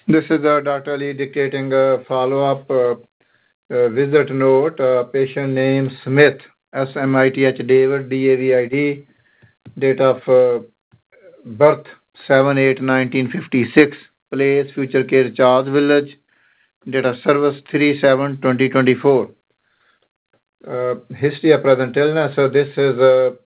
This is Dr. Ali dictating a follow-up visit note. Patient name Smith, Smith David, David, date of birth 7/8/1956, place Future Care Charles Village, date of service 3/7/2024. History of present illness. So this is a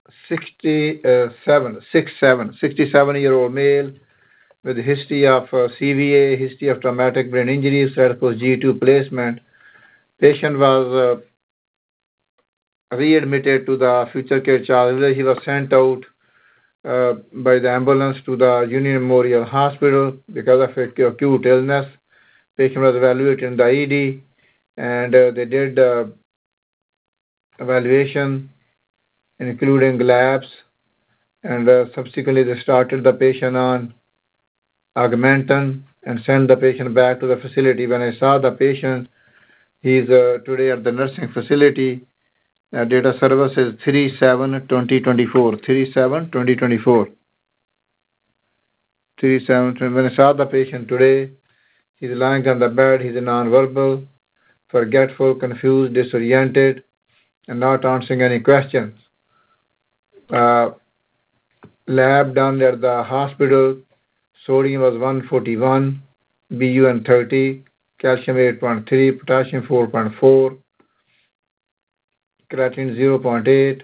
67-year-old male with history of CVA, history of traumatic brain injury, post G2 placement. Patient was readmitted to the Future Care Charles Village. He was sent out by the ambulance to the Union Memorial Hospital because of acute illness. Patient was evaluated in the ED, and they did evaluation, including labs, and subsequently they started the patient on Augmentin and sent the patient back to the facility. When I saw the patient, he is today at the nursing facility. Date of service is 3/7/2024. 3/7/2024. 3/7. When I saw the patient today, he's lying on the bed. He's nonverbal, forgetful, confused, disoriented, and not answering any questions. Lab done at the hospital. Sodium was 141, BUN 30, calcium 8.3, potassium 4.4, creatinine 0.8.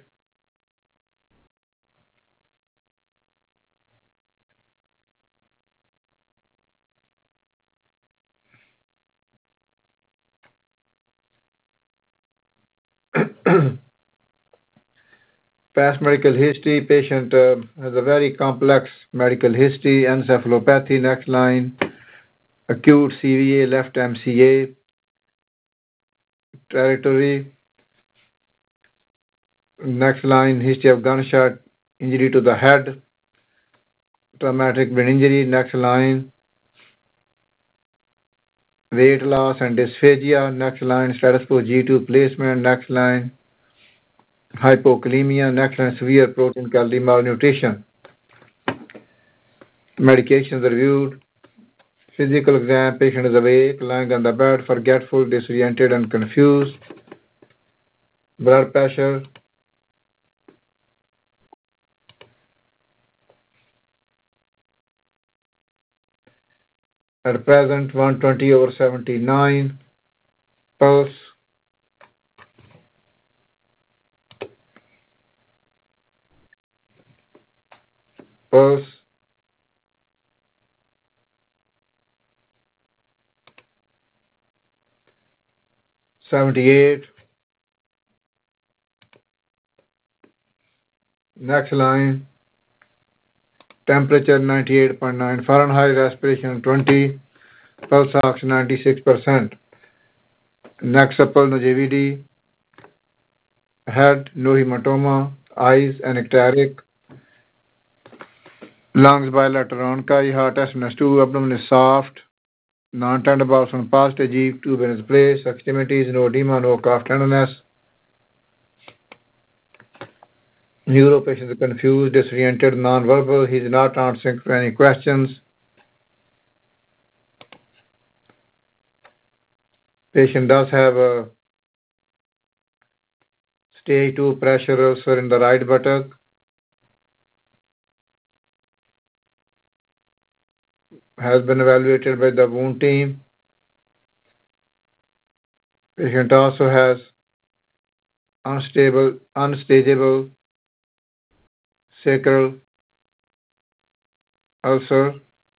Past medical history. Patient has a very complex medical history. Encephalopathy, next line. Acute CVA, left MCA. Territory. Next line. History of gunshot injury to the head. Traumatic brain injury. Next line. Weight loss and dysphagia. Next line. Status quo G2 placement. Next line. Hypokalemia. Next line. Severe protein calorie malnutrition. Medications reviewed. Physical exam. Patient is awake, lying on the bed, forgetful, disoriented, and confused. Blood pressure. At present, 120/79. Pulse. Pulse. 78. Next line. Temperature 98.9 Fahrenheit. Respiration 20. Pulse ox 96%. Neck supple, no JVD. Head, no hematoma. Eyes, anectatic. Lungs bilateral onkai. Heart S-2. Abdomen is soft. Non-tender bowels on positive. G tube in its place. Extremities, no edema, no cough tenderness. Neuro patient is confused, disoriented, non-verbal. He is not answering any questions. Patient does have a stage 2 pressure ulcer in the right buttock. Has been evaluated by the wound team. Patient also has unstageable sacral ulcer.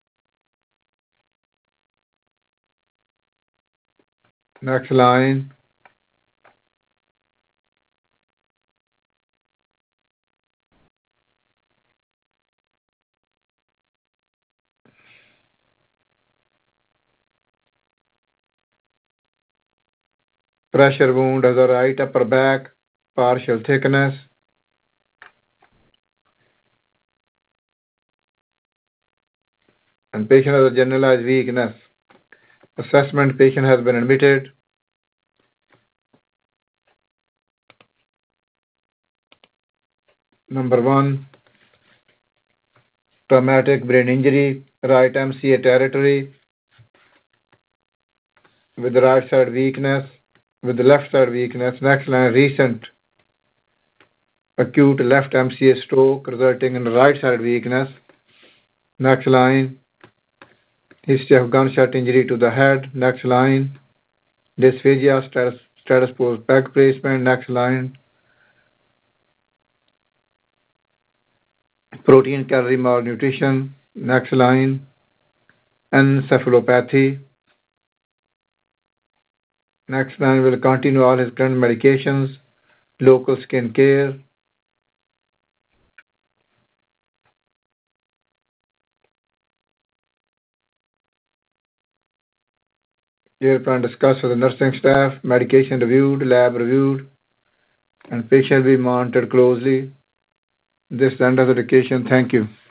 Next line. Pressure wound has a right upper back, partial thickness. And patient has a generalized weakness. Assessment, patient has been admitted. Number 1, traumatic brain injury, right MCA territory. with the right side weakness, with the left side weakness. Next line, recent acute left MCA stroke resulting in right side weakness. Next line, history of gunshot injury to the head. Next line, dysphagia, status post peg placement. Next line, protein calorie malnutrition. Next line, encephalopathy. Next line will continue all his current medications, local skin care. Care plan discussed with the nursing staff, medication reviewed, lab reviewed, and patient will be monitored closely. This is the end of the education. Thank you.